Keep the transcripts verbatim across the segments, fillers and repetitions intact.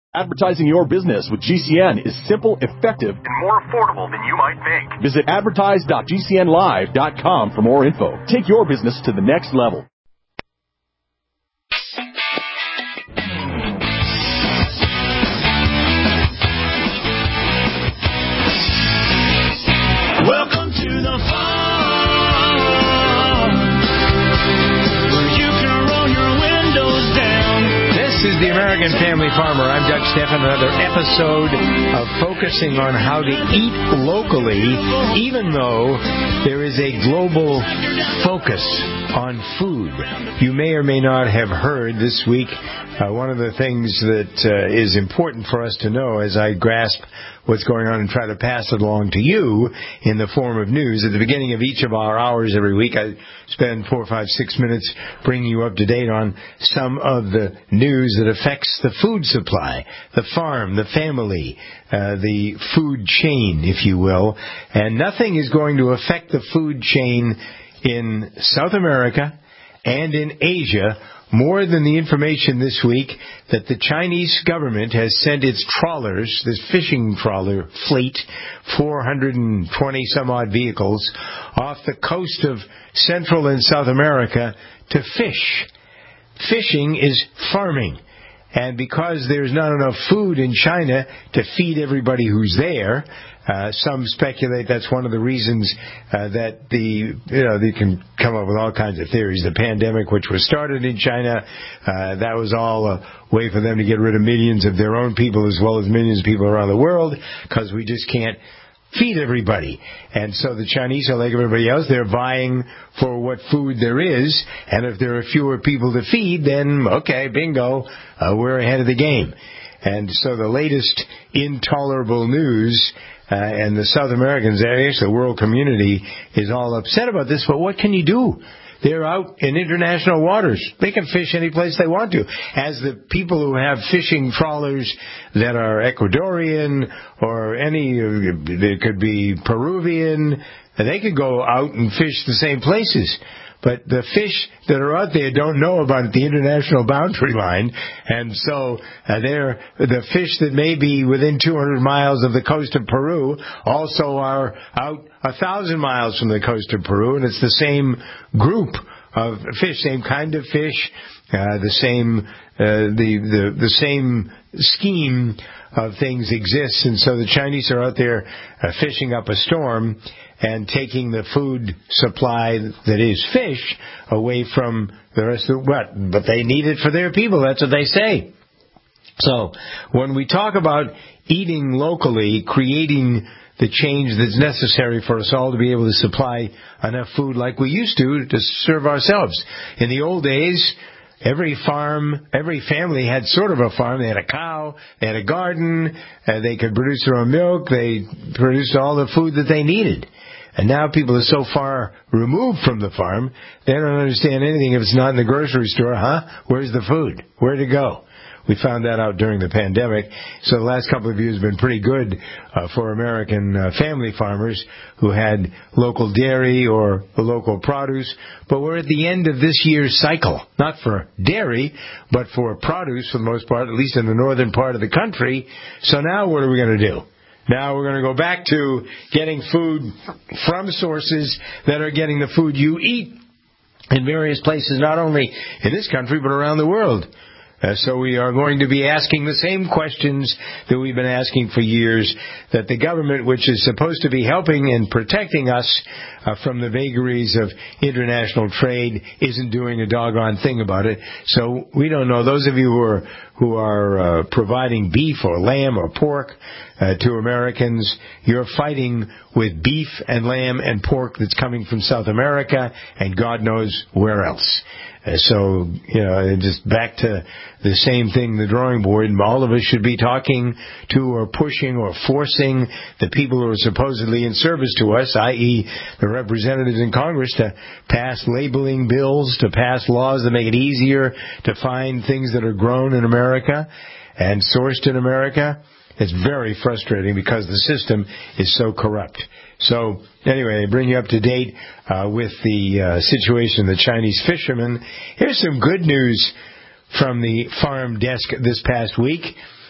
Advertising your business with G C N is simple, effective, and more affordable than you might think. Visit advertise dot g c n live dot com for more info. Take your business to the next level. Welcome to the farm, where you can roll your windows down. This is the American Family Farmer. I'm Doug Stephan. Another episode of focusing on how to eat locally, even though there is a global focus on food. You may or may not have heard this week, uh, one of the things that uh, is important for us to know as I grasp what's going on and try to pass it along to you in the form of news. At the beginning of each of our hours every week, I spend four, five, six minutes bringing you up to date on some of the news that affects the food supply, the farm, the family, uh, the food chain, if you will. And nothing is going to affect the food chain in South America and in Asia more than the information this week that the Chinese government has sent its trawlers, this fishing trawler fleet, four hundred twenty some odd vehicles, off the coast of Central and South America to fish. Fishing is farming. And because there's not enough food in China to feed everybody who's there, uh, some speculate that's one of the reasons uh, that the, you know, they can come up with all kinds of theories. The pandemic, which was started in China, uh, that was all a way for them to get rid of millions of their own people as well as millions of people around the world, because we just can't feed everybody. And so the Chinese are like everybody else. They're vying for what food there is. And if there are fewer people to feed, then, okay, bingo, uh, we're ahead of the game. And so the latest intolerable news, uh, and the South Americans, actually the world community, is all upset about this. But what can you do? They're out in international waters. They can fish any place they want to. As the people who have fishing trawlers that are Ecuadorian or any, they could be Peruvian, they could go out and fish the same places. But the fish that are out there don't know about the international boundary line, and so uh, they're the fish that may be within two hundred miles of the coast of Peru also are out a thousand miles from the coast of Peru, and it's the same group of fish, same kind of fish, uh, the same uh, the the the same scheme of things exists, and so the Chinese are out there uh, fishing up a storm and taking the food supply that is fish away from the rest of what? But they need it for their people. That's what they say. So when we talk about eating locally, creating the change that's necessary for us all to be able to supply enough food like we used to to serve ourselves. In the old days, every farm, every family had sort of a farm. They had a cow, they had a garden, uh, they could produce their own milk, they produced all the food that they needed. And now people are so far removed from the farm, they don't understand anything if it's not in the grocery store. Huh? Where's the food? Where'd it go? We found that out during the pandemic. So the last couple of years have been pretty good uh, for American uh, family farmers who had local dairy or local produce. But we're at the end of this year's cycle, not for dairy, but for produce for the most part, at least in the northern part of the country. So now what are we going to do? Now we're going to go back to getting food from sources that are getting the food you eat in various places, not only in this country, but around the world. Uh, so we are going to be asking the same questions that we've been asking for years, that the government, which is supposed to be helping and protecting us uh, from the vagaries of international trade, isn't doing a doggone thing about it. So we don't know. Those of you who are who are uh, providing beef or lamb or pork uh, to Americans, you're fighting with beef and lamb and pork that's coming from South America and God knows where else. Uh, so, you know, just back to the same thing, the drawing board. All of us should be talking to or pushing or forcing the people who are supposedly in service to us, that is the representatives in Congress, to pass labeling bills, to pass laws that make it easier to find things that are grown in America and sourced in America. It's very frustrating because the system is so corrupt. So, anyway, I bring you up to date uh, with the uh, situation of the Chinese fishermen. Here's some good news from the farm desk this past week.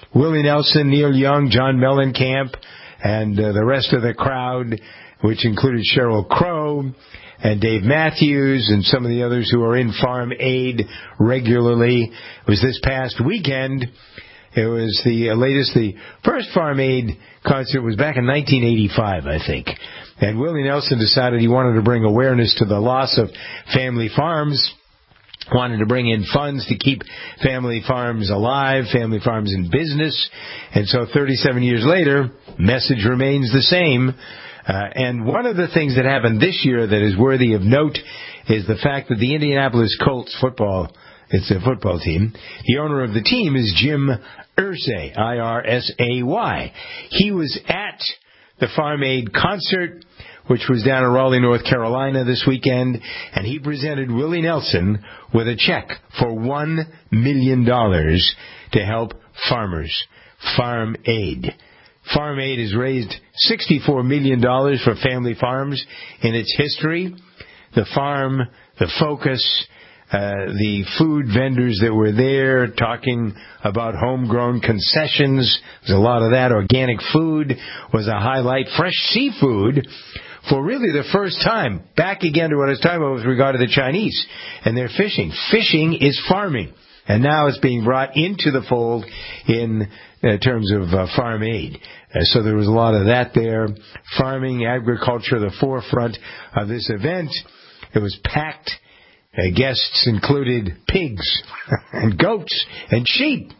Willie Nelson, Neil Young, John Mellencamp, and uh, the rest of the crowd, which included Sheryl Crow and Dave Matthews and some of the others who are in Farm Aid regularly. It was this past weekend. It was the latest, the first Farm Aid concert was back in nineteen eighty-five, I think. And Willie Nelson decided he wanted to bring awareness to the loss of family farms, wanted to bring in funds to keep family farms alive, family farms in business. And so thirty-seven years later, message remains the same. Uh, and one of the things that happened this year that is worthy of note is the fact that the Indianapolis Colts football, it's a football team, the owner of the team is Jim Irsay, I R S A Y. He was at the Farm Aid concert, which was down in Raleigh, North Carolina this weekend, and he presented Willie Nelson with a check for one million dollars to help farmers. Farm Aid. Farm Aid has raised sixty-four million dollars for family farms in its history. The farm, the focus, uh, the food vendors that were there talking about homegrown concessions. There's a lot of that. Organic food was a highlight. Fresh seafood for really the first time. Back again to what I was talking about with regard to the Chinese and their fishing. Fishing is farming. And now it's being brought into the fold in uh, terms of uh, Farm Aid. Uh, so there was a lot of that there. Farming, agriculture, the forefront of this event. It was packed. Uh, guests included pigs and goats and sheep.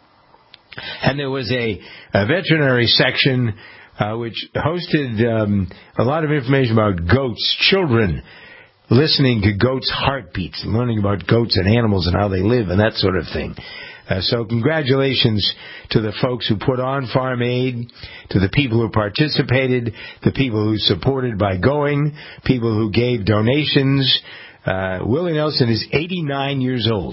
And there was a, a veterinary section uh, which hosted um, a lot of information about goats, children listening to goats' heartbeats, learning about goats and animals and how they live and that sort of thing. Uh, so congratulations to the folks who put on Farm Aid, to the people who participated, the people who supported by going, people who gave donations. Uh, Willie Nelson is eighty-nine years old.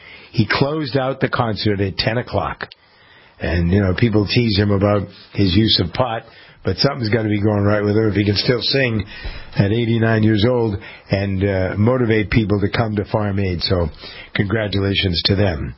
He closed out the concert at ten o'clock. And, you know, people tease him about his use of pot, but something's got to be going right with her if he can still sing at eighty-nine years old and uh, motivate people to come to Farm Aid. So congratulations to them.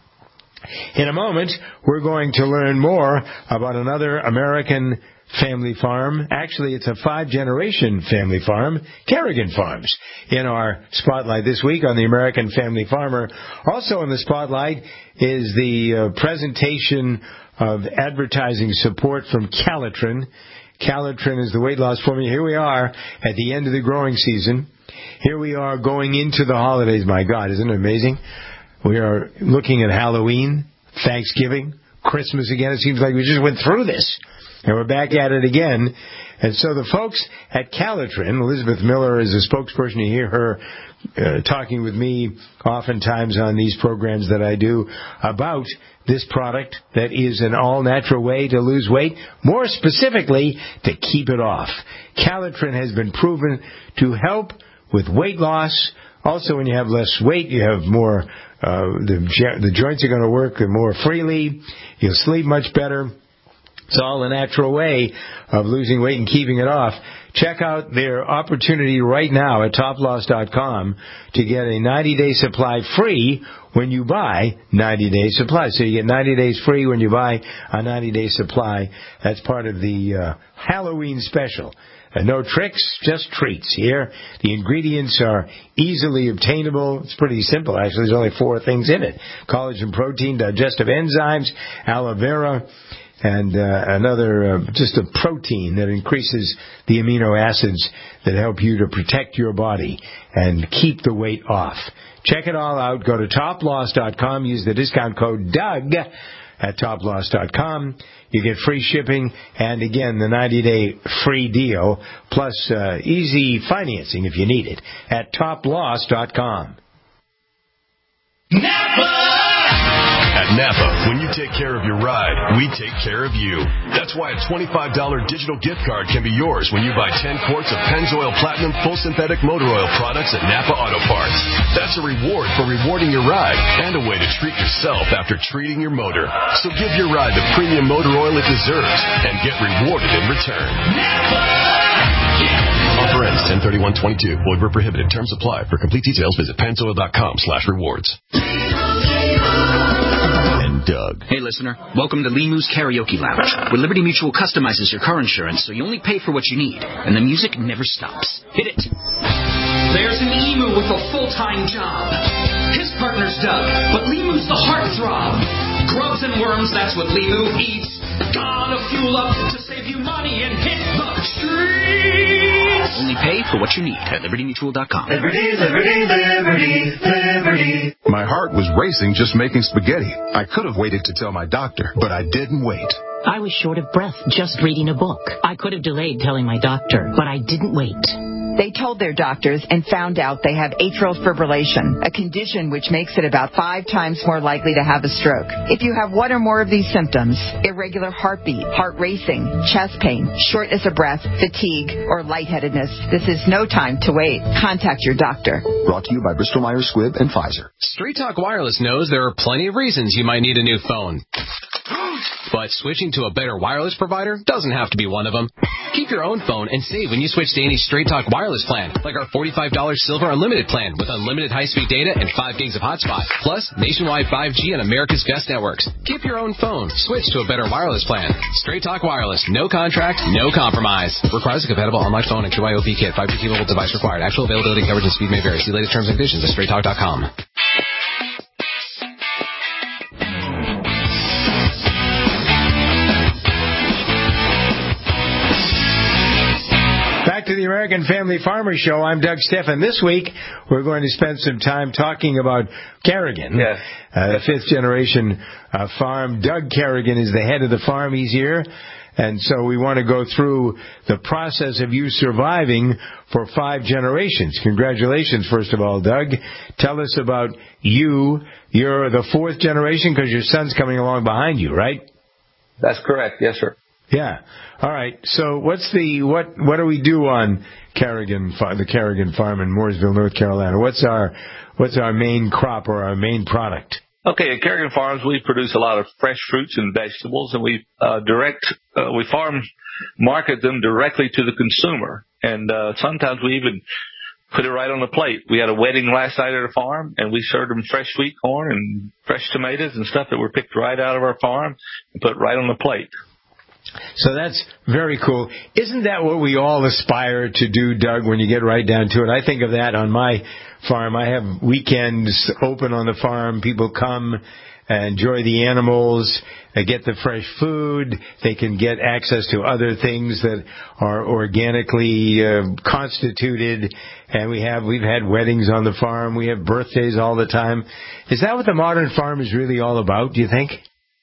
In a moment, we're going to learn more about another American family farm. Actually, it's a five-generation family farm, Kerrigan Farms, in our spotlight this week on the American Family Farmer. Also in the spotlight is the uh, presentation of advertising support from Calitrin. Calitrin is the weight loss formula. Here we are at the end of the growing season. Here we are going into the holidays. My God, isn't it amazing? We are looking at Halloween, Thanksgiving, Christmas again. It seems like we just went through this. And we're back at it again. And so the folks at Calitrin, Elizabeth Miller is a spokesperson. You hear her uh, talking with me oftentimes on these programs that I do about this product that is an all-natural way to lose weight, more specifically, to keep it off. Calitrin has been proven to help with weight loss. Also, when you have less weight, you have more, uh, the, the joints are going to work more freely. You'll sleep much better. It's all a natural way of losing weight and keeping it off. Check out their opportunity right now at top loss dot com to get a ninety-day supply free when you buy ninety-day supply. So you get ninety days free when you buy a ninety-day supply. That's part of the uh, Halloween special. Uh, no tricks, just treats. Here, the ingredients are easily obtainable. It's pretty simple, actually. There's only four things in it. Collagen protein, digestive enzymes, aloe vera, and uh, another, uh, just a protein that increases the amino acids that help you to protect your body and keep the weight off. Check it all out. Go to top loss dot com. Use the discount code Doug at top loss dot com. You get free shipping and, again, the ninety-day free deal, plus uh, easy financing if you need it, at top loss dot com. Napa! At Napa, when you take care of your ride, we take care of you. That's why a twenty-five dollars digital gift card can be yours when you buy ten quarts of Pennzoil Platinum Full Synthetic Motor Oil products at Napa Auto Parts. That's a reward for rewarding your ride and a way to treat yourself after treating your motor. So give your ride the premium motor oil it deserves and get rewarded in return. Napa! Offer ends ten thirty-one twenty-two. Void where prohibited. Terms apply. For complete details, visit pennzoil dot com slash rewards. And from Doug. Hey, listener. Welcome to Limu's Karaoke Lounge, where Liberty Mutual customizes your car insurance so you only pay for what you need, and the music never stops. Hit it. There's an emu with a full-time job. His partner's Doug, but Limu's the heartthrob. Grubs and worms, that's what Limu eats. Gotta fuel up to save you money and hit the streets. Only pay for what you need at liberty mutual dot com. Liberty, liberty, liberty, liberty. My heart was racing just making spaghetti. I could have waited to tell my doctor, but I didn't wait. I was short of breath just reading a book. I could have delayed telling my doctor, but I didn't wait. They told their doctors and found out they have atrial fibrillation, a condition which makes it about five times more likely to have a stroke. If you have one or more of these symptoms, irregular heartbeat, heart racing, chest pain, shortness of breath, fatigue, or lightheadedness, this is no time to wait. Contact your doctor. Brought to you by Bristol Myers Squibb and Pfizer. Straight Talk Wireless knows there are plenty of reasons you might need a new phone. But switching to a better wireless provider doesn't have to be one of them. Keep your own phone and save when you switch to any Straight Talk Wireless plan, like our forty-five dollars Silver Unlimited plan with unlimited high-speed data and five gigs of hotspot, plus nationwide five G on America's best networks. Keep your own phone. Switch to a better wireless plan. Straight Talk Wireless. No contract, no compromise. Requires a compatible online phone and Q I O P kit. five G T-Mobile device required. Actual availability, coverage, and speed may vary. See latest terms and conditions at straight talk dot com. Back to the American Family Farmer Show. I'm Doug Stephan. This week, we're going to spend some time talking about Kerrigan, yes. uh, the fifth generation uh, farm. Doug Kerrigan is the head of the farm. He's here. And so we want to go through the process of you surviving for five generations. Congratulations, first of all, Doug. Tell us about you. You're the fourth generation because your son's coming along behind you, right? That's correct. Yes, sir. Yeah. All right. So what's the what what do we do on Kerrigan, the Kerrigan farm in Mooresville, North Carolina? What's our what's our main crop or our main product? Okay, at Kerrigan Farms, we produce a lot of fresh fruits and vegetables, and we uh, direct uh, we farm market them directly to the consumer, and uh, sometimes we even put it right on the plate. We had a wedding last night at our farm, and we served them fresh sweet corn and fresh tomatoes and stuff that were picked right out of our farm and put right on the plate. So that's very cool. Isn't that what we all aspire to do, Doug, when you get right down to it? I think of that on my farm. I have weekends open on the farm. People come and enjoy the animals, they get the fresh food, they can get access to other things that are organically uh, constituted, and we have, we've had weddings on the farm, we have birthdays all the time. Is that what the modern farm is really all about, do you think?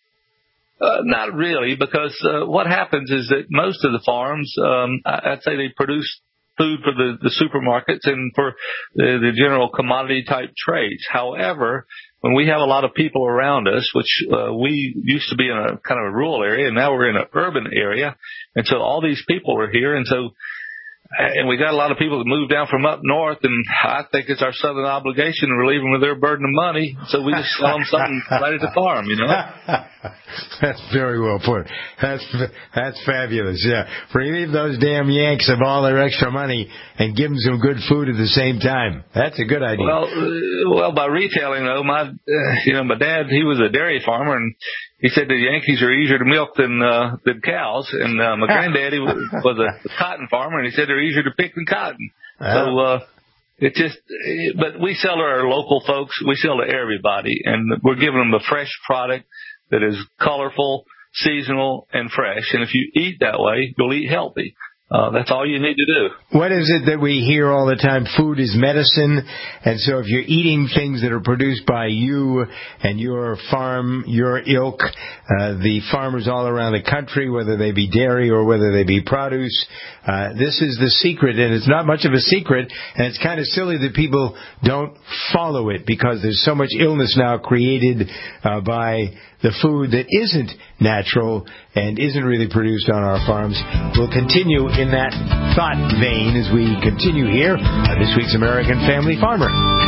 Uh, not really, because uh, what happens is that most of the farms, um, I'd say they produce food for the, the supermarkets and for the, the general commodity type trades. However, when we have a lot of people around us, which uh, we used to be in a kind of a rural area, and now we're in an urban area, and so all these people are here, and so and we got a lot of people that moved down from up north, and I think it's our southern obligation to relieve them of their burden of money, so we just sell them something right at the farm, you know. That's very well put. That's that's fabulous, yeah. Relieve those damn Yanks of all their extra money and give them some good food at the same time. That's a good idea. Well, uh, well, by retailing, though, my, uh, you know, my dad, he was a dairy farmer, and he said the Yankees are easier to milk than uh, than cows, and uh, my granddaddy was, was a cotton farmer, and he said they're easier to pick than cotton. So uh, it just, but we sell to our local folks. We sell to everybody, and we're giving them a fresh product that is colorful, seasonal, and fresh. And if you eat that way, you'll eat healthy. Uh, that's all you need to do. What is it that we hear all the time? Food is medicine. And so if you're eating things that are produced by you and your farm, your ilk, uh, the farmers all around the country, whether they be dairy or whether they be produce, uh, this is the secret. And it's not much of a secret. And it's kind of silly that people don't follow it because there's so much illness now created uh, by the food that isn't natural and isn't really produced on our farms. We'll continue in that thought vein as we continue here on this week's American Family Farmer.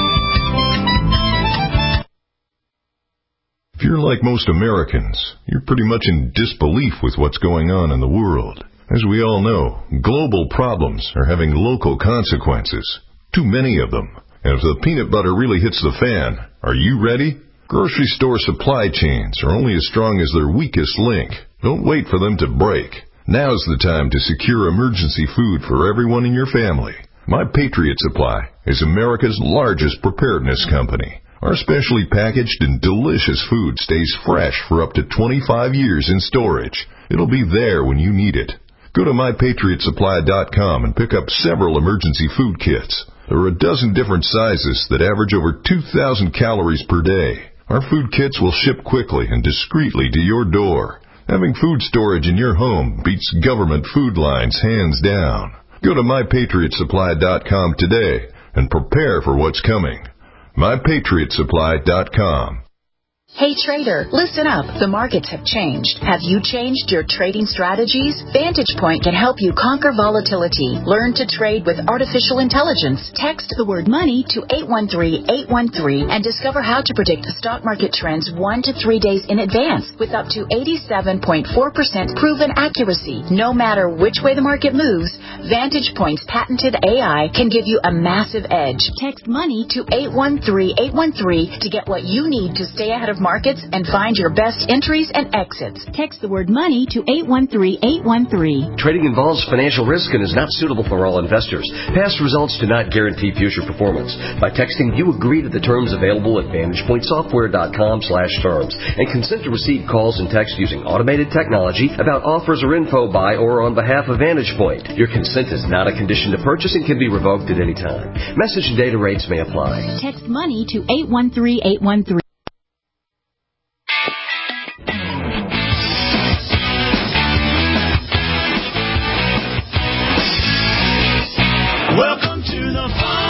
If you're like most Americans, you're pretty much in disbelief with what's going on in the world. As we all know, global problems are having local consequences. Too many of them. And if the peanut butter really hits the fan, are you ready? Grocery store supply chains are only as strong as their weakest link. Don't wait for them to break. Now's the time to secure emergency food for everyone in your family. My Patriot Supply is America's largest preparedness company. Our specially packaged and delicious food stays fresh for up to twenty-five years in storage. It'll be there when you need it. Go to my patriot supply dot com and pick up several emergency food kits. There are a dozen different sizes that average over two thousand calories per day. Our food kits will ship quickly and discreetly to your door. Having food storage in your home beats government food lines hands down. Go to my patriot supply dot com today and prepare for what's coming. my patriot supply dot com. Hey trader, listen up. The markets have changed. Have you changed your trading strategies? Vantage Point can help you conquer volatility. Learn to trade with artificial intelligence. Text the word money to eight one three, eight one three and discover how to predict the stock market trends one to three days in advance with up to eighty-seven point four percent proven accuracy. No matter which way the market moves, Vantage Point's patented A I can give you a massive edge. Text money to eight one three, eight one three to get what you need to stay ahead of markets and find your best entries and exits. Text the word money to eight one three, eight one three. Trading involves financial risk and is not suitable for all investors. Past results do not guarantee future performance. By texting, you agree to the terms available at vantage point software dot com slash terms and consent to receive calls and texts using automated technology about offers or info by or on behalf of Vantage Point. Your consent is not a condition to purchase and can be revoked at any time. Message and data rates may apply. Text money to eight one three, eight one three. Welcome to the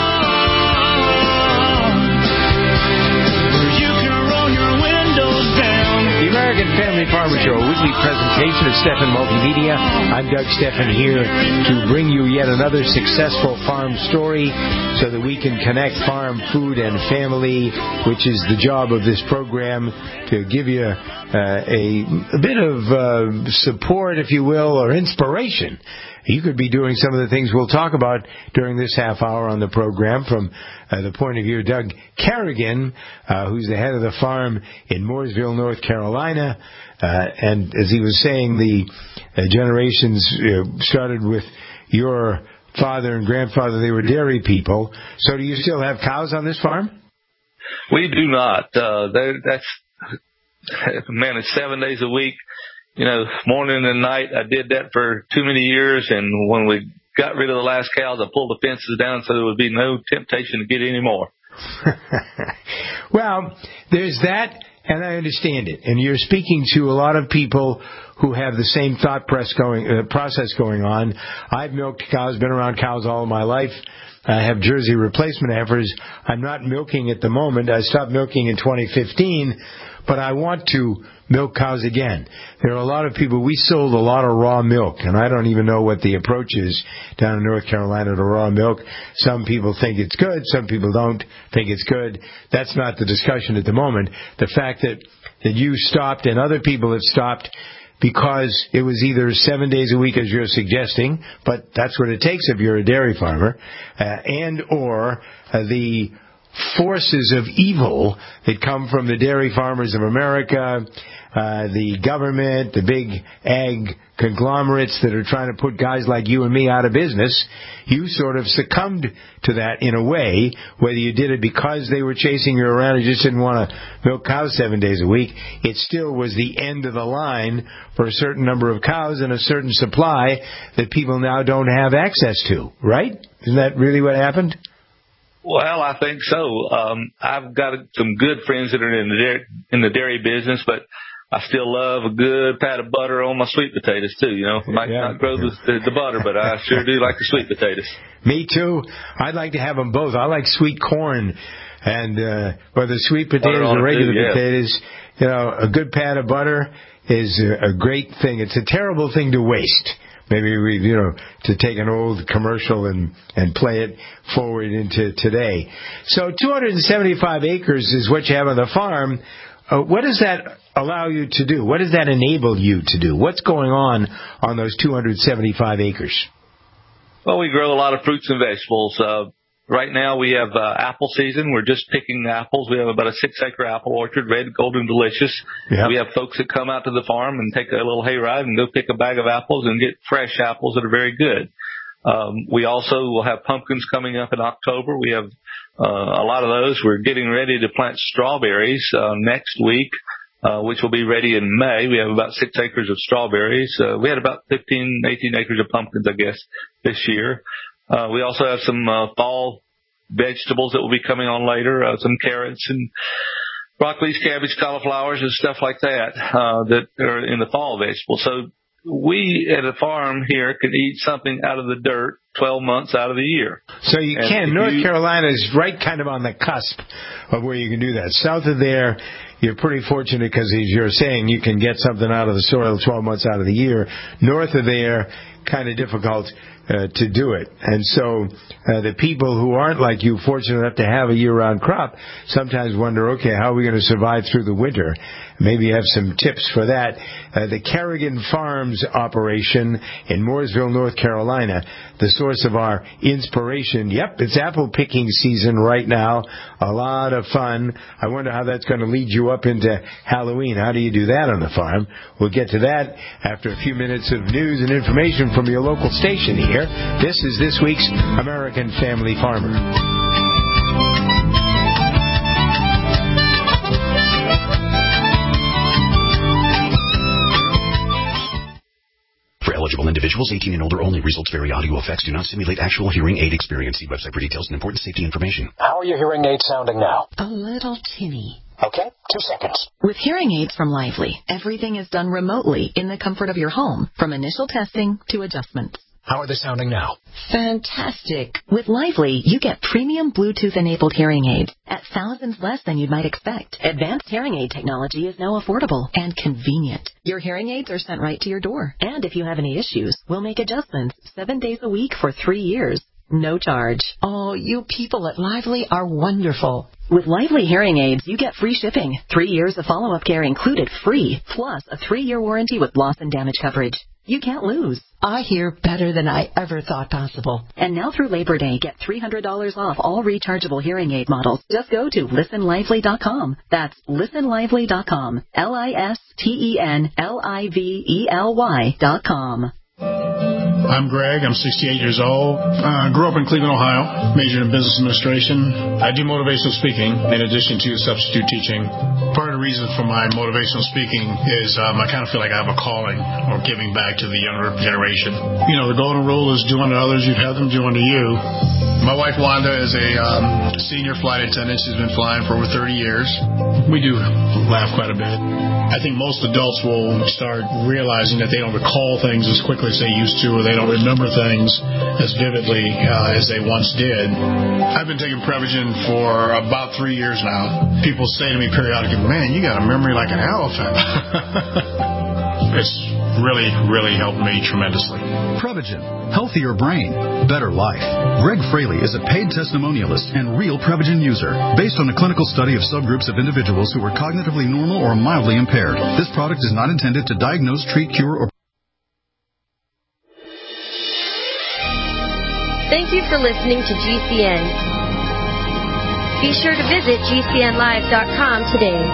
farm, where you can roll your windows down. The American Family Farmer Show, a weekly presentation of Stephan Multimedia. I'm Doug Stephan here to bring you yet another successful farm story so that we can connect farm, food, and family, which is the job of this program, to give you uh, a, a bit of uh, support, if you will, or inspiration. You could be doing some of the things we'll talk about during this half hour on the program from uh, the point of view of Doug Carrigan, uh, who's the head of the farm in Mooresville, North Carolina. Uh, and as he was saying, the uh, generations uh, started with your father and grandfather. They were dairy people. So do you still have cows on this farm? We do not. Uh, that's, man, it's seven days a week. You know, morning and night. I did that for too many years, and when we got rid of the last cows, I pulled the fences down so there would be no temptation to get any more. Well, there's that, and I understand it. And you're speaking to a lot of people who have the same thought press going, uh, process going on. I've milked cows, been around cows all of my life. I have Jersey replacement heifers. I'm not milking at the moment. I stopped milking in twenty fifteen, but I want to milk cows again. There are a lot of people, we sold a lot of raw milk, and I don't even know what the approach is down in North Carolina to raw milk. Some people think it's good, some people don't think it's good. That's not the discussion at the moment. The fact that, that you stopped and other people have stopped because it was either seven days a week, as you're suggesting, but that's what it takes if you're a dairy farmer, uh, and or uh, the forces of evil that come from the Dairy Farmers of America, uh, the government, the big ag conglomerates that are trying to put guys like you and me out of business. You sort of succumbed to that in a way, whether you did it because they were chasing you around and just didn't want to milk cows seven days a week. It still was the end of the line for a certain number of cows and a certain supply that people now don't have access to, right? Isn't that really what happened? Well, I think so. Um, I've got some good friends that are in the dairy, in the dairy business, but I still love a good pat of butter on my sweet potatoes too. You know, I might yeah. not grow the, the butter, but I sure do like the sweet potatoes. Me too. I'd like to have them both. I like sweet corn, and uh, whether sweet potatoes or regular too, yeah. potatoes, you know, a good pat of butter is a, a great thing. It's a terrible thing to waste. Maybe we, you know, to take an old commercial and, and play it forward into today. So two hundred seventy-five acres is what you have on the farm. Uh, what does that allow you to do? What does that enable you to do? What's going on on those two hundred seventy-five acres? Well, we grow a lot of fruits and vegetables. Uh, right now we have uh, apple season. We're just picking apples. We have about a six-acre apple orchard, red, golden, delicious. Yep. We have folks that come out to the farm and take a little hayride and go pick a bag of apples and get fresh apples that are very good. Um, we also will have pumpkins coming up in October. We have uh, a lot of those. We're getting ready to plant strawberries uh, next week, uh, which will be ready in May. We have about six acres of strawberries. Uh, we had about fifteen, eighteen acres of pumpkins, I guess, this year. Uh, we also have some uh, fall vegetables that will be coming on later, uh, some carrots and broccolis, cabbage, cauliflowers, and stuff like that uh, that are in the fall vegetables. So we at a farm here can eat something out of the dirt twelve months out of the year. So you and can. North you, Carolina is right kind of on the cusp of where you can do that. South of there, you're pretty fortunate because, as you're saying, you can get something out of the soil twelve months out of the year. North of there, kind of difficult uh, to do it. And so uh, the people who aren't like you, fortunate enough to have a year-round crop, sometimes wonder, okay, how are we going to survive through the winter? Maybe you have some tips for that. Uh, the Kerrigan Farms operation in Mooresville, North Carolina, the source of our inspiration. Yep, it's apple picking season right now. A lot of fun. I wonder how that's going to lead you up into Halloween. How do you do that on the farm? We'll get to that after a few minutes of news and information from your local station here. This is this week's American Family Farmer. For eligible individuals, eighteen and older only. Results vary. Audio effects do not simulate actual hearing aid experience. See website for details and important safety information. How are your hearing aids sounding now? A little tinny. Okay, two seconds. With hearing aids from Lively, everything is done remotely in the comfort of your home, from initial testing to adjustments. How are they sounding now? Fantastic. With Lively, you get premium Bluetooth-enabled hearing aids at thousands less than you'd might expect. Advanced hearing aid technology is now affordable and convenient. Your hearing aids are sent right to your door. And if you have any issues, we'll make adjustments seven days a week for three years. No charge. Oh, you people at Lively are wonderful. With Lively hearing aids, you get free shipping, three years of follow-up care included free, plus a three-year warranty with loss and damage coverage. You can't lose. I hear better than I ever thought possible. And now through Labor Day, get three hundred dollars off all rechargeable hearing aid models. Just go to listen lively dot com. That's listen lively dot com. L I S T E N L I V E L Y dot com. I'm Greg. I'm sixty-eight years old. Uh, grew up in Cleveland, Ohio. Majored in business administration. I do motivational speaking in addition to substitute teaching. Part of the reason for my motivational speaking is um, I kind of feel like I have a calling or giving back to the younger generation. You know, the golden rule is do unto others, you'd have them do unto you. My wife, Wanda, is a um, senior flight attendant. She's been flying for over thirty years. We do laugh quite a bit. I think most adults will start realizing that they don't recall things as quickly as they used to, or they don't remember things as vividly uh, as they once did. I've been taking Prevagen for about three years now. People say to me periodically, man, you got a memory like an elephant. It's really, really helped me tremendously. Prevagen. Healthier brain. Better life. Greg Fraley is a paid testimonialist and real Prevagen user. Based on a clinical study of subgroups of individuals who were cognitively normal or mildly impaired. This product is not intended to diagnose, treat, cure, or... Thank you for listening to G C N. Be sure to visit G C N live dot com today.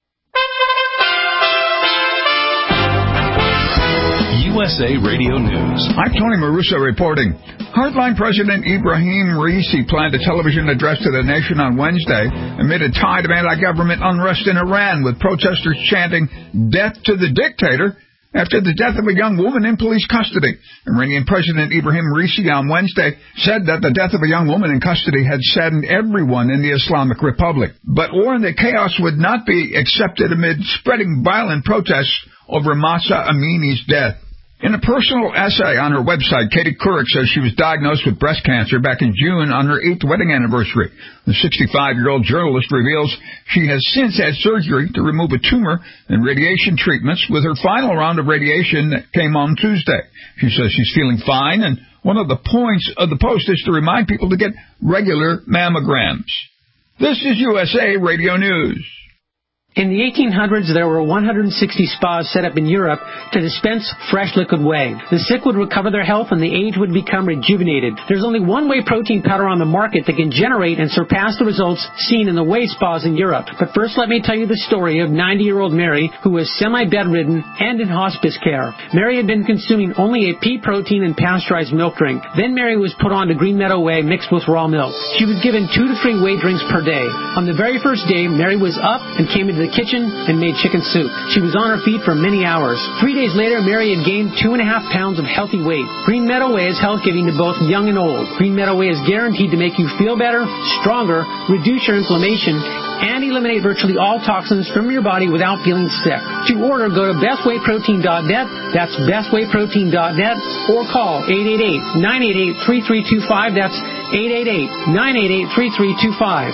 U S A Radio News. I'm Tony Marusa reporting. Hardline President Ibrahim Raisi planned a television address to the nation on Wednesday amid a tide of anti-government unrest in Iran, with protesters chanting, "Death to the dictator," after the death of a young woman in police custody. Iranian President Ibrahim Raisi on Wednesday said that the death of a young woman in custody had saddened everyone in the Islamic Republic, but warned that chaos would not be accepted amid spreading violent protests over Mahsa Amini's death. In a personal essay on her website, Katie Couric says she was diagnosed with breast cancer back in June on her eighth wedding anniversary. The sixty-five-year-old journalist reveals she has since had surgery to remove a tumor and radiation treatments, with her final round of radiation that came on Tuesday. She says she's feeling fine, and one of the points of the post is to remind people to get regular mammograms. This is U S A Radio News. In the eighteen hundreds, there were one hundred sixty spas set up in Europe to dispense fresh liquid whey. The sick would recover their health and the aged would become rejuvenated. There's only one whey protein powder on the market that can generate and surpass the results seen in the whey spas in Europe. But first, let me tell you the story of ninety-year-old Mary, who was semi-bedridden and in hospice care. Mary had been consuming only a pea protein and pasteurized milk drink. Then Mary was put on to Green Meadow Whey mixed with raw milk. She was given two to three whey drinks per day. On the very first day, Mary was up and came into the kitchen and made chicken soup. She was on her feet for many hours. Three days later, Mary had gained two and a half pounds of healthy weight. Green Meadow Whey is health-giving to both young and old. Green Meadow Whey is guaranteed to make you feel better, stronger, reduce your inflammation, and eliminate virtually all toxins from your body without feeling sick. To order, go to best whey protein dot net. That's best whey protein dot net, or call eight eight eight, nine eight eight, three three two five. That's eight eight eight, nine eight eight, three three two five.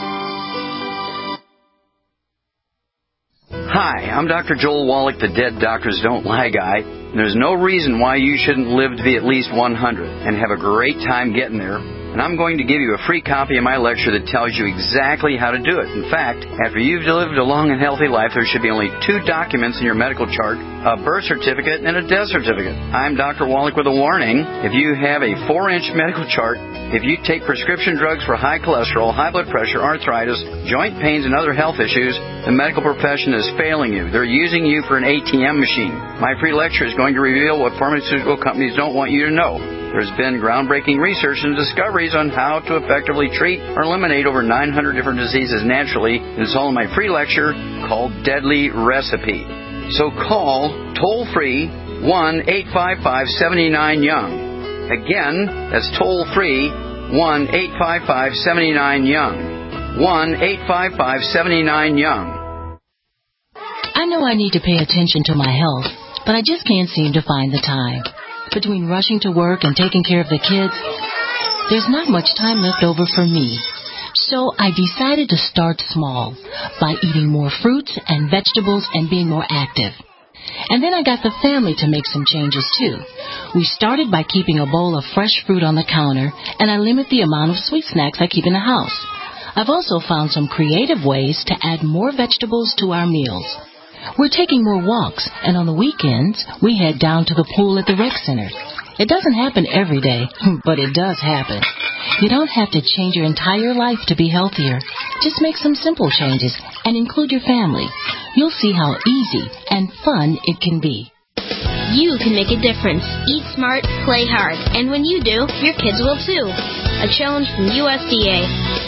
Hi, I'm Doctor Joel Wallach, the Dead Doctors Don't Lie guy. There's no reason why you shouldn't live to be at least one hundred and have a great time getting there. And I'm going to give you a free copy of my lecture that tells you exactly how to do it. In fact, after you've lived a long and healthy life, there should be only two documents in your medical chart, a birth certificate and a death certificate. I'm Doctor Wallach with a warning. If you have a four-inch medical chart, if you take prescription drugs for high cholesterol, high blood pressure, arthritis, joint pains, and other health issues, the medical profession is failing you. They're using you for an A T M machine. My free lecture is going to reveal what pharmaceutical companies don't want you to know. There's been groundbreaking research and discoveries on how to effectively treat or eliminate over nine hundred different diseases naturally. It's all in my free lecture called Deadly Recipe. So call toll-free one eight five five, seven nine, young. Again, that's toll-free one eight five five, seven nine, young. one eight five five, seven nine, young. I know I need to pay attention to my health, but I just can't seem to find the time. Between rushing to work and taking care of the kids, there's not much time left over for me. So I decided to start small by eating more fruits and vegetables and being more active. And then I got the family to make some changes too. We started by keeping a bowl of fresh fruit on the counter, and I limit the amount of sweet snacks I keep in the house. I've also found some creative ways to add more vegetables to our meals. We're taking more walks, and on the weekends, we head down to the pool at the rec center. It doesn't happen every day, but it does happen. You don't have to change your entire life to be healthier. Just make some simple changes and include your family. You'll see how easy and fun it can be. You can make a difference. Eat smart, play hard. And when you do, your kids will too. A challenge from U S D A.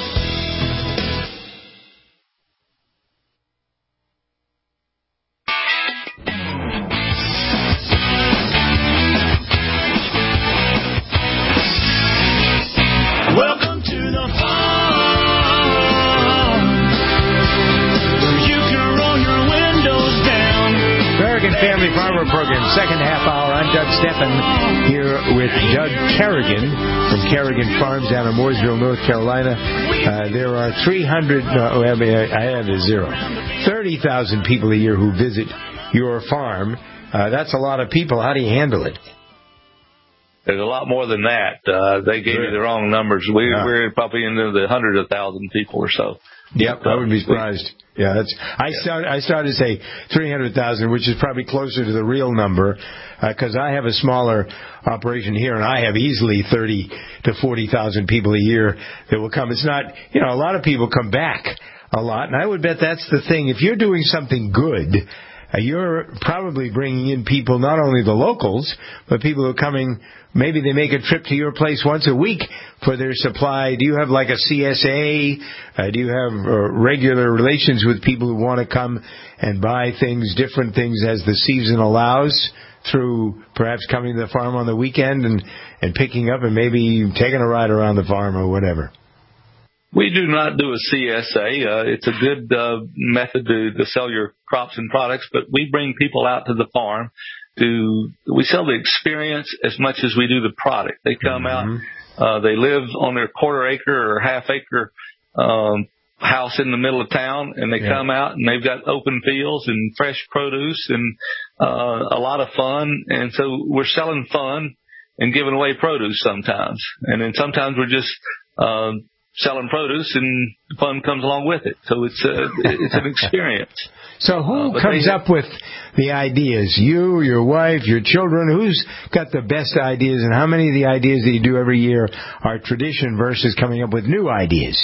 Program, second half hour. I'm Doug Steffen here with Doug Kerrigan from Kerrigan Farms down in Mooresville, North Carolina. Uh, there are three hundred, no, I have a zero, thirty thousand people a year who visit your farm. Uh, that's a lot of people. How do you handle it? There's a lot more than that. Uh, they gave you the wrong numbers. We, yeah. We're probably into the hundreds of thousand people or so. Yep, I would be surprised. Yeah, that's. I started. I started to say three hundred thousand, which is probably closer to the real number, because uh, I have a smaller operation here, and I have easily thirty to forty thousand people a year that will come. It's not, you know, a lot of people come back a lot, and I would bet that's the thing. If you're doing something good, uh, you're probably bringing in people, not only the locals, but people who are coming. Maybe they make a trip to your place once a week for their supply. Do you have like a C S A? Uh, do you have uh, regular relations with people who want to come and buy things, different things as the season allows, through perhaps coming to the farm on the weekend and, and picking up and maybe taking a ride around the farm or whatever? We do not do a C S A. Uh, it's a good uh, method to, to sell your crops and products, but we bring people out to the farm. To, we sell the experience as much as we do the product. They come mm-hmm. out, uh, they live on their quarter acre or half acre um, house in the middle of town, and they yeah. come out and they've got open fields and fresh produce and uh, a lot of fun. And so we're selling fun and giving away produce sometimes. And then sometimes we're just um, selling produce, and the fun comes along with it. So it's a, it's an experience. So who uh, comes have, up with the ideas? You, your wife, your children? Who's got the best ideas, and how many of the ideas that you do every year are tradition versus coming up with new ideas?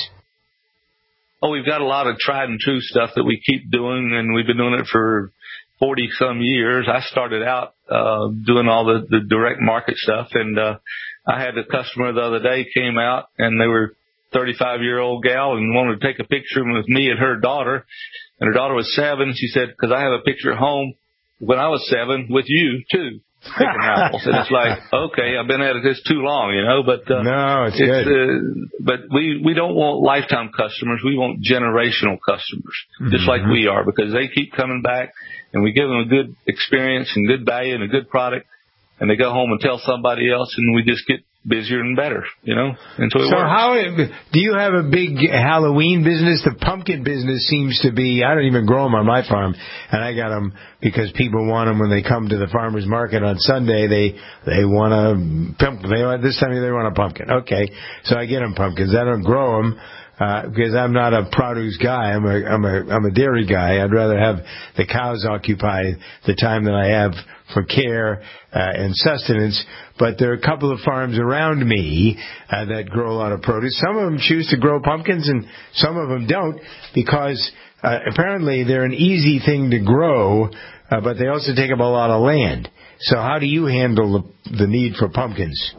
Oh, we've got a lot of tried and true stuff that we keep doing, and we've been doing it for forty-some years. I started out uh doing all the, the direct market stuff, and uh I had a customer the other day came out, and they were thirty-five-year-old gal and wanted to take a picture with me and her daughter. And her daughter was seven. She said, because I have a picture at home when I was seven with you, too, picking apples. And it's like, okay, I've been at it this too long, you know. But uh, no, it's, it's good. Uh, but we, we don't want lifetime customers. We want generational customers, mm-hmm. just like we are, because they keep coming back, and we give them a good experience and good value and a good product. And they go home and tell somebody else, and we just get busier and better, you know. And so, it so works. how do you have a big Halloween business? The pumpkin business seems to be. I don't even grow them on my farm, and I got them because people want them when they come to the farmers market on Sunday. They they want a pumpkin. They want this time they want a pumpkin. Okay, so I get them pumpkins. I don't grow them. Uh, because I'm not a produce guy. I'm a, I'm a, I'm a dairy guy. I'd rather have the cows occupy the time that I have for care, uh, and sustenance. But there are a couple of farms around me, uh, that grow a lot of produce. Some of them choose to grow pumpkins and some of them don't, because, uh, apparently they're an easy thing to grow, uh, but they also take up a lot of land. So how do you handle the, the need for pumpkins?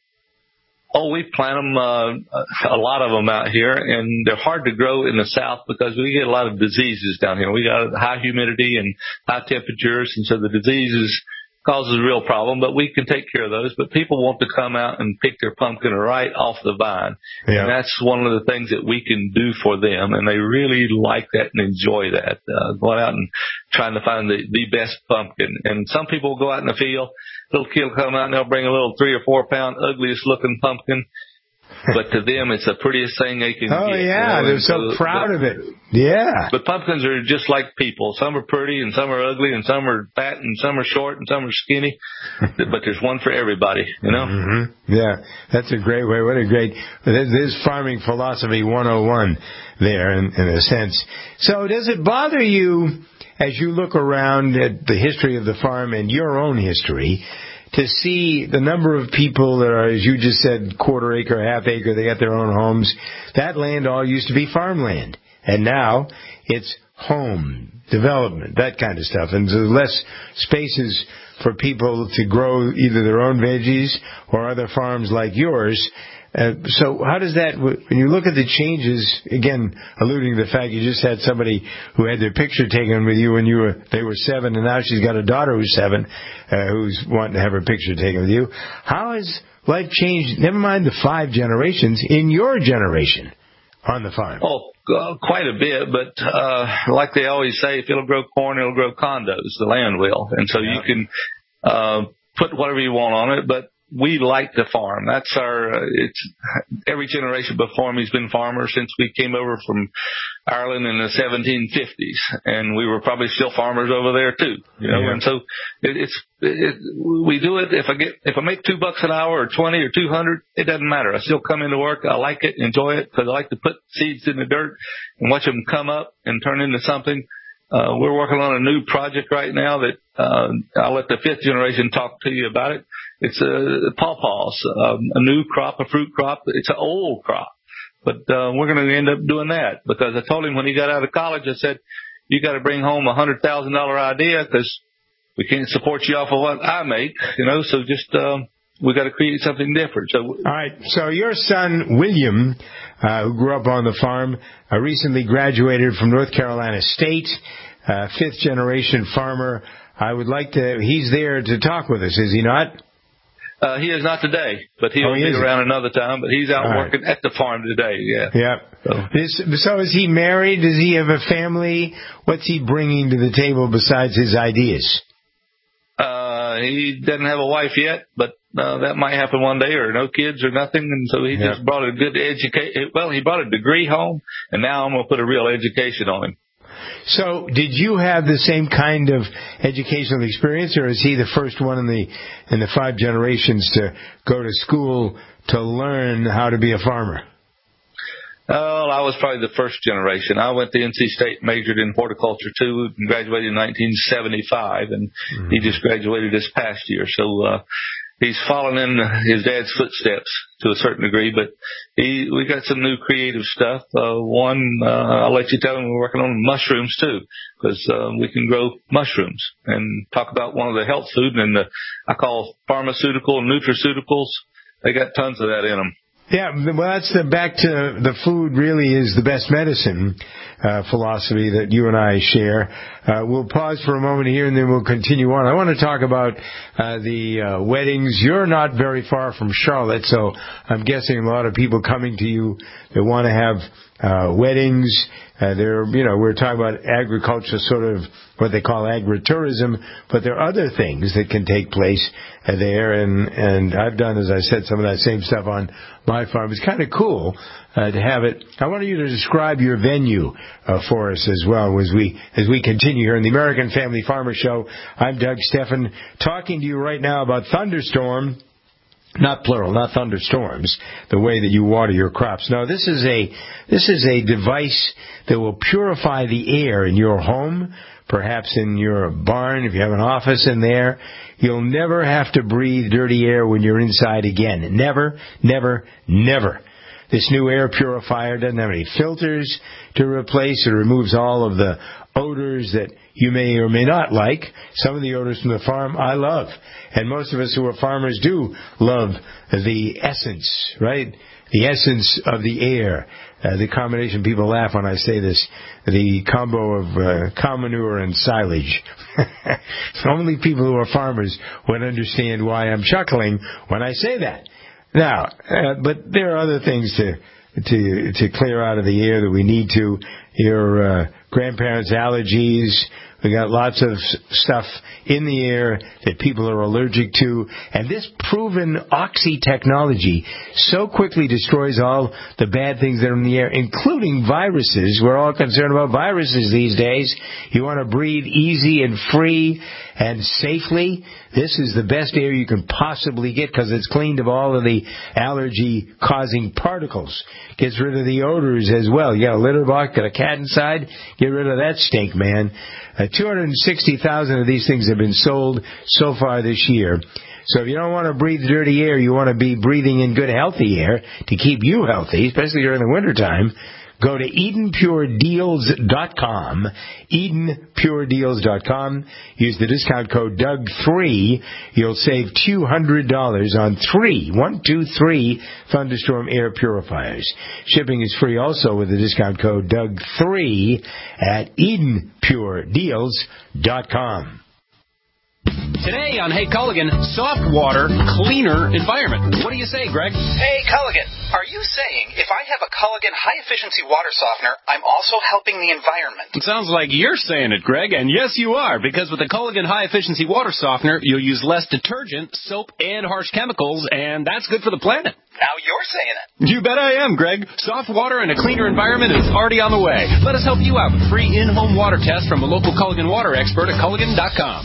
Oh, we plant them, uh, a lot of them out here, and they're hard to grow in the south because we get a lot of diseases down here. We got high humidity and high temperatures, and so the diseases causes a real problem, but we can take care of those. But people want to come out and pick their pumpkin right off the vine. Yeah. And that's one of the things that we can do for them, and they really like that and enjoy that, uh, going out and trying to find the, the best pumpkin. And some people will go out in the field, little kid will come out and they'll bring a little three or four pound ugliest looking pumpkin. But to them, it's the prettiest thing they can oh, get. Oh, yeah, you know? They're so, so proud but, of it. Yeah. But pumpkins are just like people. Some are pretty, and some are ugly, and some are fat, and some are short, and some are skinny. But there's one for everybody, you know? Mm-hmm. Yeah, that's a great way. What a great... There's farming philosophy one oh one there, in, in a sense. So does it bother you, as you look around at the history of the farm and your own history, to see the number of people that are, as you just said, quarter acre, half acre, they got their own homes. That land all used to be farmland. And now it's home, development, that kind of stuff. And there's less spaces for people to grow either their own veggies or other farms like yours. Uh, so how does that, when you look at the changes, again, alluding to the fact you just had somebody who had their picture taken with you when you were, they were seven, and now she's got a daughter who's seven, uh, who's wanting to have her picture taken with you. How has life changed, never mind the five generations, in your generation on the farm? Oh, uh, quite a bit, but uh, like they always say, if it'll grow corn, it'll grow condos, the land will. And so yeah. you can uh, put whatever you want on it, but we like to farm. That's our, uh, it's, every generation before me has been farmers since we came over from Ireland in the seventeen fifties. And we were probably still farmers over there too, you know, yeah. and so it, it's, it, we do it. If I get, if I make two bucks an hour or twenty or two hundred, it doesn't matter. I still come into work. I like it, enjoy it, because I like to put seeds in the dirt and watch them come up and turn into something. Uh, we're working on a new project right now that, uh, I'll let the fifth generation talk to you about it. It's a pawpaws, um, a new crop, a fruit crop. It's an old crop, but, uh, we're going to end up doing that because I told him when he got out of college, I said, you got to bring home a hundred thousand dollar idea because we can't support you off of what I make, you know, so just, um, we got to create something different. So, all right. So your son, William, uh, who grew up on the farm, uh, recently graduated from North Carolina State, uh, fifth generation farmer. I would like to, he's there to talk with us, is he not? Uh, he is not today, but he'll oh, he be isn't. around another time, but he's out all working right. at the farm today. Yeah. Yeah. So. Is, so is he married? Does he have a family? What's he bringing to the table besides his ideas? Uh, he doesn't have a wife yet, but uh, that might happen one day, or no kids or nothing. And so he yeah. just brought a good education. Well, he brought a degree home, and now I'm going to put a real education on him. So did you have the same kind of educational experience, or is he the first one in the in the five generations to go to school to learn how to be a farmer? Oh, I was probably the first generation. I went to N C State, majored in horticulture too, and graduated in nineteen seventy-five, and mm-hmm. he just graduated this past year. So uh, he's following in his dad's footsteps to a certain degree, but he, we got some new creative stuff. Uh, one, uh, I'll let you tell him we're working on mushrooms too, because uh, we can grow mushrooms and talk about one of the health food and the, I call pharmaceutical nutraceuticals. They got tons of that in them. Yeah, well, that's the back to the food really is the best medicine uh, philosophy that you and I share. Uh, we'll pause for a moment here and then we'll continue on. I want to talk about uh, the uh, weddings. You're not very far from Charlotte, so I'm guessing a lot of people coming to you that want to have uh, weddings. Uh, they're, you know, we're talking about agriculture, sort of what they call agritourism, but there are other things that can take place uh, there, and, and I've done, as I said, some of that same stuff on my farm. It's kind of cool uh, to have it. I want you to describe your venue uh, for us as well as we as we continue here in the American Family Farmer Show. I'm Doug Steffen, talking to you right now about Thunderstorm. Not plural, not thunderstorms, the way that you water your crops. No, this is a this is a device that will purify the air in your home, perhaps in your barn, if you have an office in there. You'll never have to breathe dirty air when you're inside again. Never, never, never. This new air purifier doesn't have any filters to replace. It removes all of the odors that you may or may not like. Some of the odors from the farm I love. And most of us who are farmers do love the essence, right? The essence of the air. Uh, the combination, people laugh when I say this, the combo of uh, cow manure and silage. Only people who are farmers would understand why I'm chuckling when I say that. Now, uh, but there are other things to to to clear out of the air that we need to. Your uh, grandparents' allergies. We got lots of stuff in the air that people are allergic to. And this proven oxy technology so quickly destroys all the bad things that are in the air, including viruses. We're all concerned about viruses these days. You want to breathe easy and free and safely. This is the best air you can possibly get because it's cleaned of all of the allergy-causing particles. Gets rid of the odors as well. You got a litter box, got a cat inside, get rid of that stink, man. Uh, two hundred sixty thousand of these things have been sold so far this year. So if you don't want to breathe dirty air, you want to be breathing in good, healthy air to keep you healthy, especially during the wintertime. Go to Eden Pure Deals dot com, Eden Pure Deals dot com. Use the discount code Doug three. You'll save two hundred dollars on three, one, two, three Thunderstorm air purifiers. Shipping is free also with the discount code Doug three at Eden Pure Deals dot com. Today on Hey Culligan, soft water, cleaner environment. What do you say, Greg? Hey Culligan, are you saying if I have a Culligan high-efficiency water softener, I'm also helping the environment? It sounds like you're saying it, Greg, and yes you are, because with the Culligan high-efficiency water softener, you'll use less detergent, soap, and harsh chemicals, and that's good for the planet. Now you're saying it. You bet I am, Greg. Soft water and a cleaner environment is already on the way. Let us help you out with free in-home water test from a local Culligan water expert at Culligan dot com.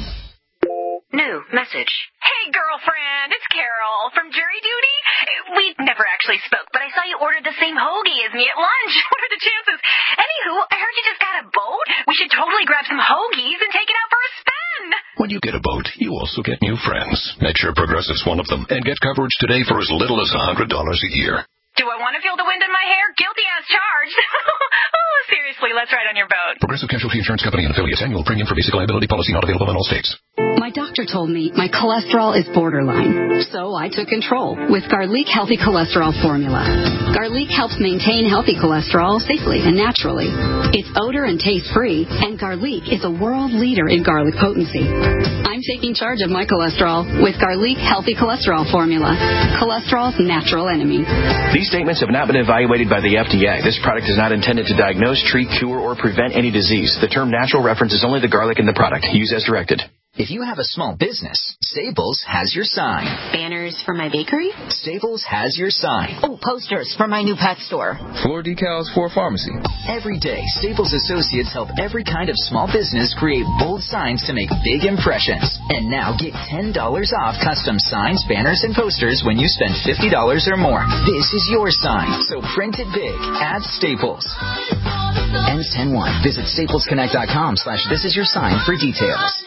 New message. Hey, girlfriend, it's Carol from Jury Duty. We never actually spoke, but I saw you ordered the same hoagie as me at lunch. What are the chances? Anywho, I heard you just got a boat. We should totally grab some hoagies and take it out for a spin. When you get a boat, you also get new friends. Make sure Progressive's one of them, and get coverage today for as little as one hundred dollars a year. Do I want to feel the wind in my hair? Guilty as charged. Oh, seriously, let's ride on your boat. Progressive Casualty Insurance Company and affiliates. Annual premium for basic liability policy not available in all states. My doctor told me my cholesterol is borderline, so I took control with Garlic Healthy Cholesterol Formula. Garlic helps maintain healthy cholesterol safely and naturally. It's odor and taste-free, and Garlic is a world leader in garlic potency. I'm taking charge of my cholesterol with Garlic Healthy Cholesterol Formula, cholesterol's natural enemy. These statements have not been evaluated by the F D A. This product is not intended to diagnose, treat, cure, or prevent any disease. The term natural references only the garlic in the product. Use as directed. If you have a small business, Staples has your sign. Banners for my bakery? Staples has your sign. Oh, posters for my new pet store. Floor decals for a pharmacy. Every day, Staples associates help every kind of small business create bold signs to make big impressions. And now get ten dollars off custom signs, banners, and posters when you spend fifty dollars or more. This is your sign, so print it big at Staples. Ends ten one. Visit staplesconnect.com slash this is your sign for details.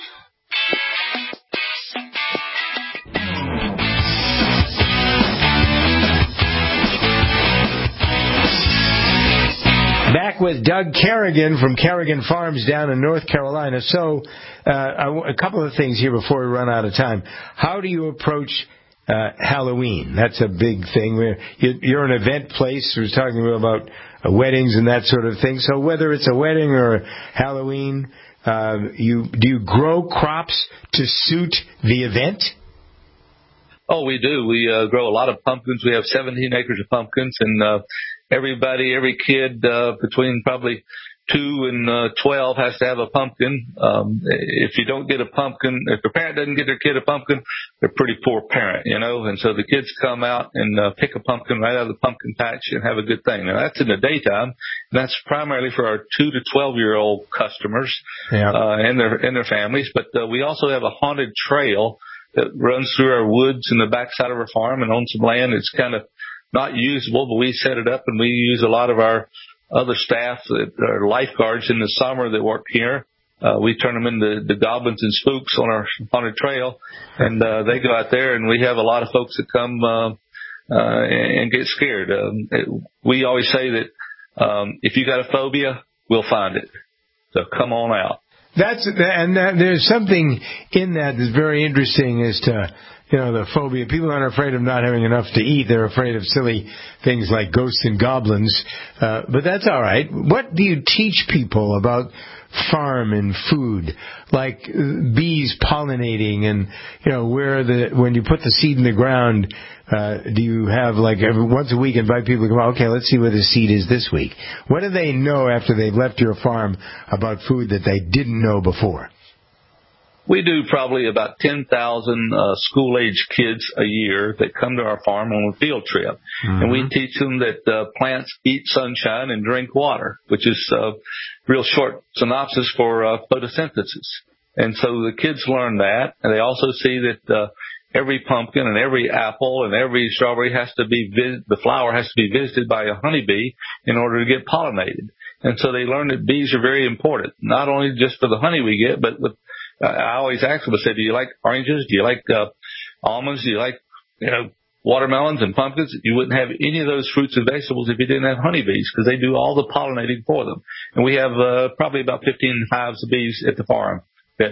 Back with Doug Kerrigan from Kerrigan Farms down in North Carolina. So, uh, a couple of things here before we run out of time. How do you approach uh, Halloween? That's a big thing. Where you're an event place. We're talking about uh, weddings and that sort of thing. So, whether it's a wedding or Halloween, uh, you do you grow crops to suit the event? Oh, we do. We uh, grow a lot of pumpkins. We have seventeen acres of pumpkins, and uh, everybody, every kid uh, between probably two and uh, twelve has to have a pumpkin. Um, if you don't get a pumpkin, if the parent doesn't get their kid a pumpkin, they're a pretty poor parent, you know. And so the kids come out and uh, pick a pumpkin right out of the pumpkin patch and have a good thing. Now, that's in the daytime. And that's primarily for our two to twelve-year-old customers yeah. uh, and their and their families. But uh, we also have a haunted trail that runs through our woods in the backside of our farm and on some land that's kind of not usable, but we set it up, and we use a lot of our other staff that are lifeguards in the summer that work here. Uh, we turn them into the goblins and spooks on our haunted trail, and uh, they go out there, and we have a lot of folks that come uh, uh, and get scared. Um, it, we always say that um, if you got a phobia, we'll find it. So come on out. That's and that, there's something in that that's very interesting as to, you know, the phobia. People aren't afraid of not having enough to eat. They're afraid of silly things like ghosts and goblins. Uh, but that's all right. What do you teach people about farm and food, like bees pollinating, and, you know, where the when you put the seed in the ground, uh, do you have, like, every once a week invite people to come, okay, let's see where the seed is this week? What do they know after they've left your farm about food that they didn't know before? We do probably about ten thousand uh, school-age kids a year that come to our farm on a field trip. Mm-hmm. And we teach them that uh, plants eat sunshine and drink water, which is a real short synopsis for uh, photosynthesis. And so the kids learn that, and they also see that uh, every pumpkin and every apple and every strawberry has to be, vis- the flower has to be visited by a honeybee in order to get pollinated. And so they learn that bees are very important, not only just for the honey we get, but with I always ask them, I say, do you like oranges? Do you like uh, almonds? Do you like, you know, watermelons and pumpkins? You wouldn't have any of those fruits and vegetables if you didn't have honeybees, because they do all the pollinating for them. And we have uh, probably about fifteen hives of bees at the farm that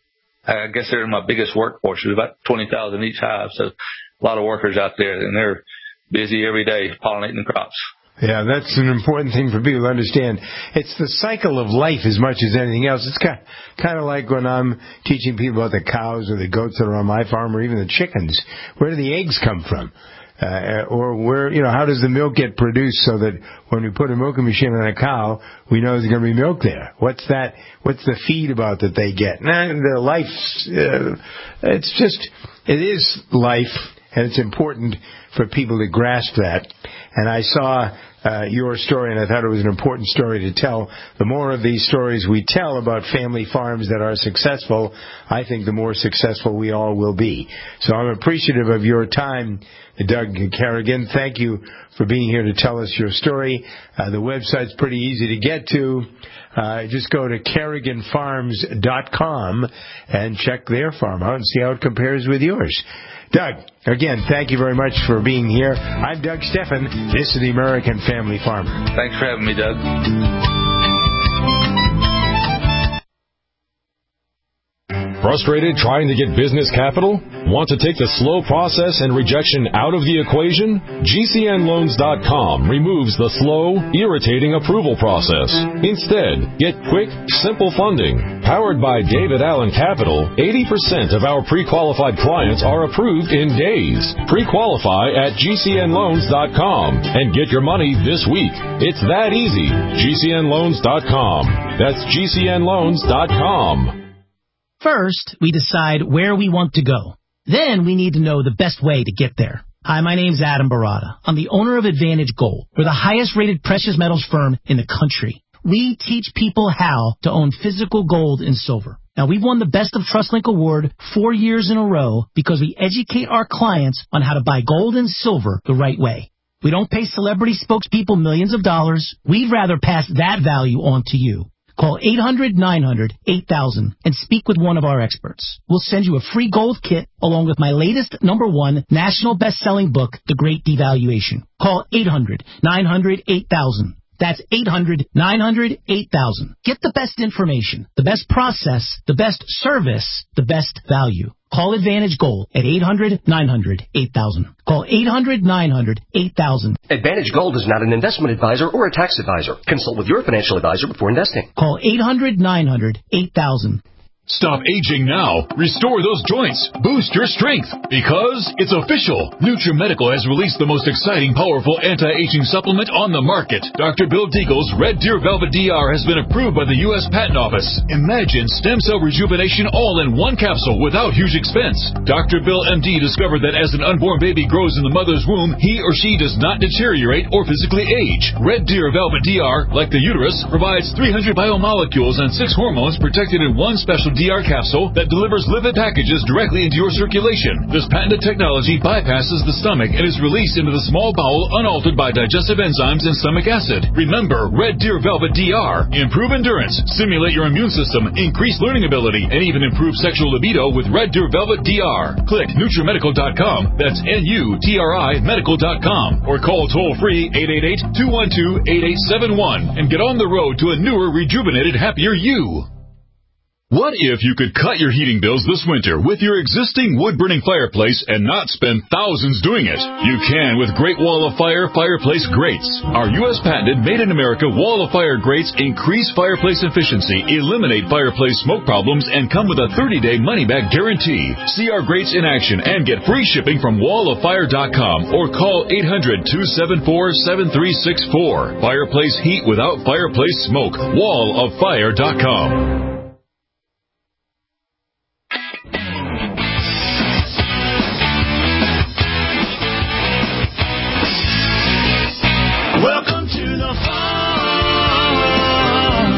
I guess they're my biggest workforce. There's about twenty thousand each hive, so a lot of workers out there, and they're busy every day pollinating the crops. Yeah, that's an important thing for people to understand. It's the cycle of life as much as anything else. It's kind kind of like when I'm teaching people about the cows or the goats that are on my farm, or even the chickens. Where do the eggs come from? Uh, or where, you know, how does the milk get produced so that when we put a milking machine on a cow, we know there's going to be milk there? What's that? What's the feed about that they get? Nah, the life, uh, it's just, it is life, and it's important for people to grasp that. And I saw uh, your story, and I thought it was an important story to tell. The more of these stories we tell about family farms that are successful, I think the more successful we all will be. So I'm appreciative of your time, Doug Kerrigan. Thank you for being here to tell us your story. Uh, the website's pretty easy to get to. Uh, just go to Kerrigan Farms dot com and check their farm out and see how it compares with yours. Doug, again, thank you very much for being here. I'm Doug Steffen. This is the American Family Farmer. Thanks for having me, Doug. Frustrated trying to get business capital? Want to take the slow process and rejection out of the equation? G C N loans dot com removes the slow, irritating approval process. Instead, get quick, simple funding. Powered by David Allen Capital, eighty percent of our pre-qualified clients are approved in days. Pre-qualify at G C N loans dot com and get your money this week. It's that easy. G C N loans dot com. That's G C N loans dot com. First, we decide where we want to go. Then we need to know the best way to get there. Hi, my name's Adam Barada. I'm the owner of Advantage Gold. We're the highest-rated precious metals firm in the country. We teach people how to own physical gold and silver. Now, we've won the Best of TrustLink Award four years in a row because we educate our clients on how to buy gold and silver the right way. We don't pay celebrity spokespeople millions of dollars. We'd rather pass that value on to you. Call eight hundred, nine hundred, eight thousand and speak with one of our experts. We'll send you a free gold kit along with my latest number one national best-selling book, The Great Devaluation. Call eight hundred, nine hundred, eight thousand. That's eight hundred, nine hundred, eight thousand. Get the best information, the best process, the best service, the best value. Call Advantage Gold at eight hundred, nine hundred, eight thousand. Call eight hundred, nine hundred, eight thousand. Advantage Gold is not an investment advisor or a tax advisor. Consult with your financial advisor before investing. Call eight hundred, nine hundred, eight thousand. Stop aging now. Restore those joints. Boost your strength. Because it's official. NutriMedical has released the most exciting, powerful anti-aging supplement on the market. Doctor Bill Deagle's Red Deer Velvet D R has been approved by the U S Patent Office. Imagine stem cell rejuvenation all in one capsule without huge expense. Doctor Bill M D discovered that as an unborn baby grows in the mother's womb, he or she does not deteriorate or physically age. Red Deer Velvet D R, like the uterus, provides three hundred biomolecules and six hormones protected in one special D R capsule that delivers lipid packages directly into your circulation. This patented technology bypasses the stomach and is released into the small bowel unaltered by digestive enzymes and stomach acid. Remember, Red Deer Velvet D R. Improve endurance, stimulate your immune system, increase learning ability, and even improve sexual libido with Red Deer Velvet D R. Click NutriMedical dot com. That's N U T R I medical dot com. Or call toll-free eight eight eight, two one two, eight eight seven one and get on the road to a newer, rejuvenated, happier you. What if you could cut your heating bills this winter with your existing wood-burning fireplace and not spend thousands doing it? You can with Great Wall of Fire fireplace grates. Our U S patented made-in-America Wall of Fire grates increase fireplace efficiency, eliminate fireplace smoke problems, and come with a thirty-day money-back guarantee. See our grates in action and get free shipping from wall of fire dot com or call eight hundred, two seven four, seven three six four. Fireplace heat without fireplace smoke. wall of fire dot com. Welcome to the farm,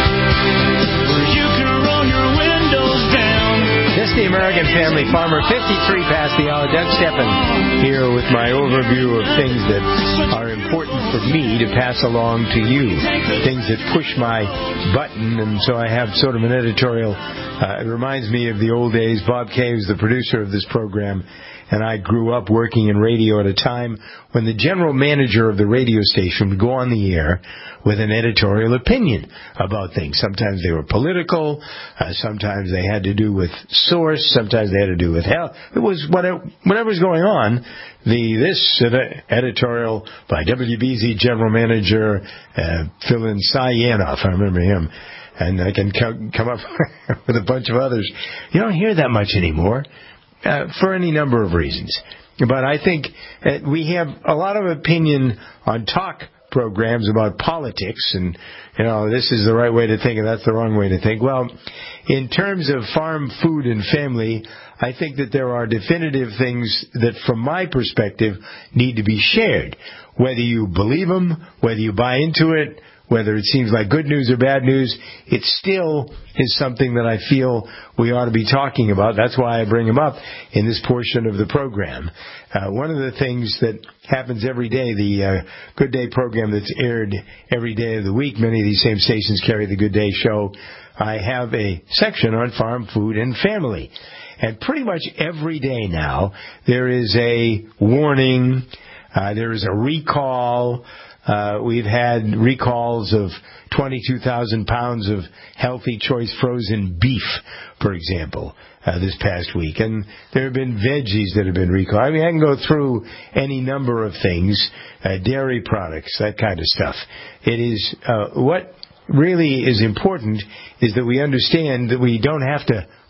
where you can roll your windows down. This is the American Family Farmer, fifty-three past the hour. Doug Steffen here with my overview of things that are important for me to pass along to you, things that push my button, and so I have sort of an editorial. Uh, it reminds me of the old days. Bob Kay was the producer of this program, and I grew up working in radio at a time when the general manager of the radio station would go on the air with an editorial opinion about things. Sometimes they were political, uh, sometimes they had to do with source, sometimes they had to do with health. It was whatever, whatever was going on. The this ed- editorial by W B Z general manager uh, Phil Sayanoff, I remember him, and I can co- come up with a bunch of others. You don't hear that much anymore. Uh, for any number of reasons. But I think uh, we have a lot of opinion on talk programs about politics and, you know, this is the right way to think and that's the wrong way to think. Well, in terms of farm, food, and family, I think that there are definitive things that, from my perspective, need to be shared. Whether you believe them, whether you buy into it, whether it seems like good news or bad news, it still is something that I feel we ought to be talking about. That's why I bring them up in this portion of the program. Uh, one of the things that happens every day, the uh, Good Day program that's aired every day of the week, many of these same stations carry the Good Day show, I have a section on farm, food, and family. And pretty much every day now, there is a warning, uh, there is a recall. Uh, we've had recalls of twenty-two thousand pounds of Healthy Choice frozen beef, for example, uh, this past week. And there have been veggies that have been recalled. I mean, I can go through any number of things, uh, dairy products, that kind of stuff. It is, uh, what really is important is that we understand that we don't have to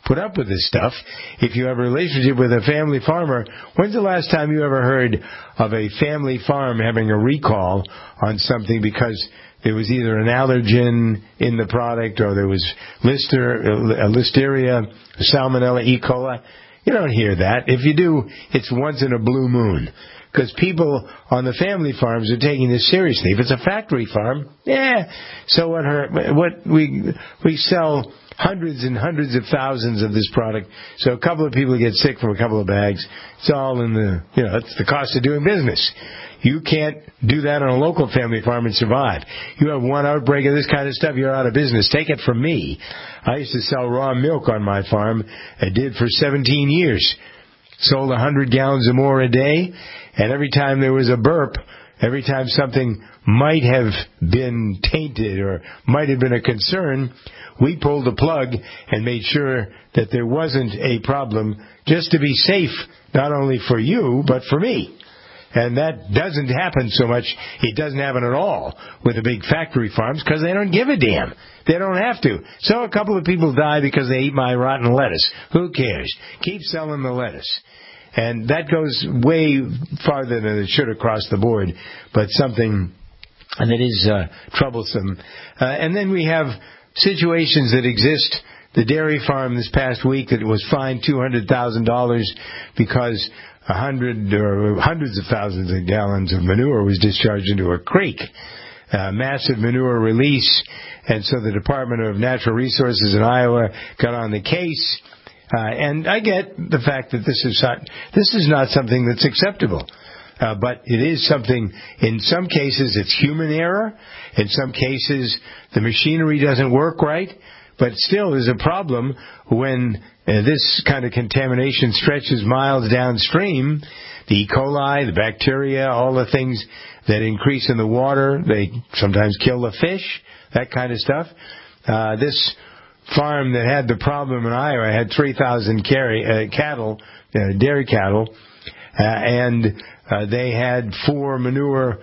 put up with this stuff. If you have a relationship with a family farmer, when's the last time you ever heard of a family farm having a recall on something because there was either an allergen in the product or there was lister, uh, listeria, salmonella, E. coli? You don't hear that. If you do, it's once in a blue moon. Because people on the family farms are taking this seriously. If it's a factory farm, yeah. So what? Her, what we we sell hundreds and hundreds of thousands of this product. So a couple of people get sick from a couple of bags. It's all in the you know it's the cost of doing business. You can't do that on a local family farm and survive. You have one outbreak of this kind of stuff, you're out of business. Take it from me. I used to sell raw milk on my farm. I did for seventeen years. Sold one hundred gallons or more a day, and every time there was a burp, every time something might have been tainted or might have been a concern, we pulled the plug and made sure that there wasn't a problem, just to be safe, not only for you, but for me. And that doesn't happen so much. It doesn't happen at all with the big factory farms because they don't give a damn. They don't have to. So a couple of people die because they eat my rotten lettuce. Who cares? Keep selling the lettuce. And that goes way farther than it should across the board, but something that is uh, troublesome. Uh, and then we have situations that exist. The dairy farm this past week that was fined two hundred thousand dollars because a hundred or hundreds of thousands of gallons of manure was discharged into a creek. Uh, massive manure release, and so the Department of Natural Resources in Iowa got on the case. Uh, and I get the fact that this is not, this is not something that's acceptable. Uh, but it is something, in some cases it's human error. In some cases the machinery doesn't work right. But still there's a problem when uh, this kind of contamination stretches miles downstream. The E. coli, the bacteria, all the things that increase in the water, they sometimes kill the fish, that kind of stuff. Uh, this farm that had the problem in Iowa had three thousand carry, uh, cattle, uh, dairy cattle, uh, and uh, they had four manure,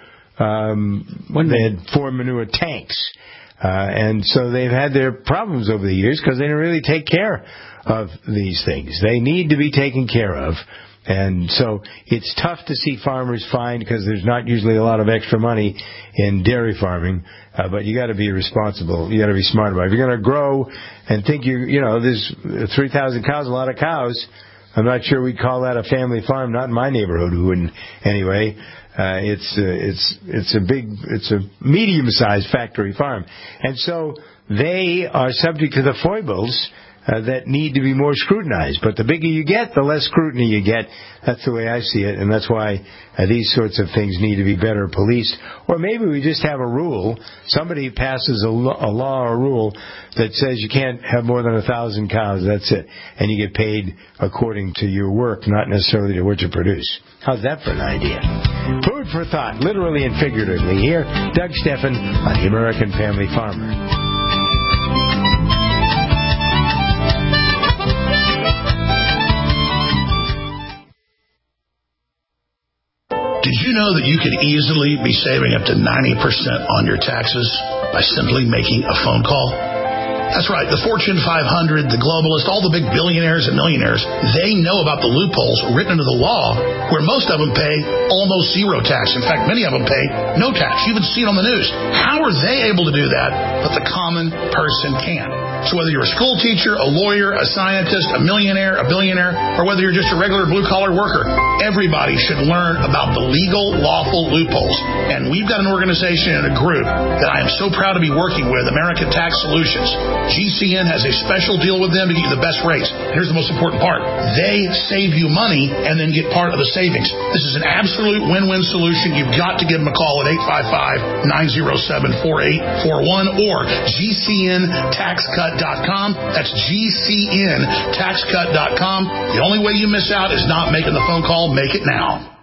um, they had four manure tanks. Uh, and so they've had their problems over the years because they didn't really take care of these things. They need to be taken care of. And so it's tough to see farmers fined because there's not usually a lot of extra money in dairy farming. Uh, but you got to be responsible. You got to be smart about it. If you're going to grow and think you, you know, there's three thousand cows, a lot of cows. I'm not sure we'd call that a family farm. Not in my neighborhood, we wouldn't anyway. Uh, it's uh, it's it's a big, it's a medium-sized factory farm, and so they are subject to the foibles uh, that need to be more scrutinized. But the bigger you get, the less scrutiny you get. That's the way I see it, and that's why uh, these sorts of things need to be better policed. Or maybe we just have a rule. Somebody passes a, lo- a law or a rule that says you can't have more than a thousand cows. That's it, and you get paid according to your work, not necessarily to what you produce. How's that for an idea? Food for thought, literally and figuratively. Here, Doug Steffen on the American Family Farmer. Did you know that you could easily be saving up to ninety percent on your taxes by simply making a phone call? That's right. The Fortune five hundred, the globalists, all the big billionaires and millionaires, they know about the loopholes written into the law where most of them pay almost zero tax. In fact, many of them pay no tax. You even see it on the news. How are they able to do that, but the common person can't? So whether you're a school teacher, a lawyer, a scientist, a millionaire, a billionaire, or whether you're just a regular blue-collar worker, everybody should learn about the legal, lawful loopholes. And we've got an organization and a group that I am so proud to be working with, American Tax Solutions. G C N has a special deal with them to get you the best rates. Here's the most important part. They save you money and then get part of the savings. This is an absolute win-win solution. You've got to give them a call at eight five five, nine oh seven, four eight four one or G C N tax cut dot com. That's G C N tax cut dot com. The only way you miss out is not making the phone call. Make it now.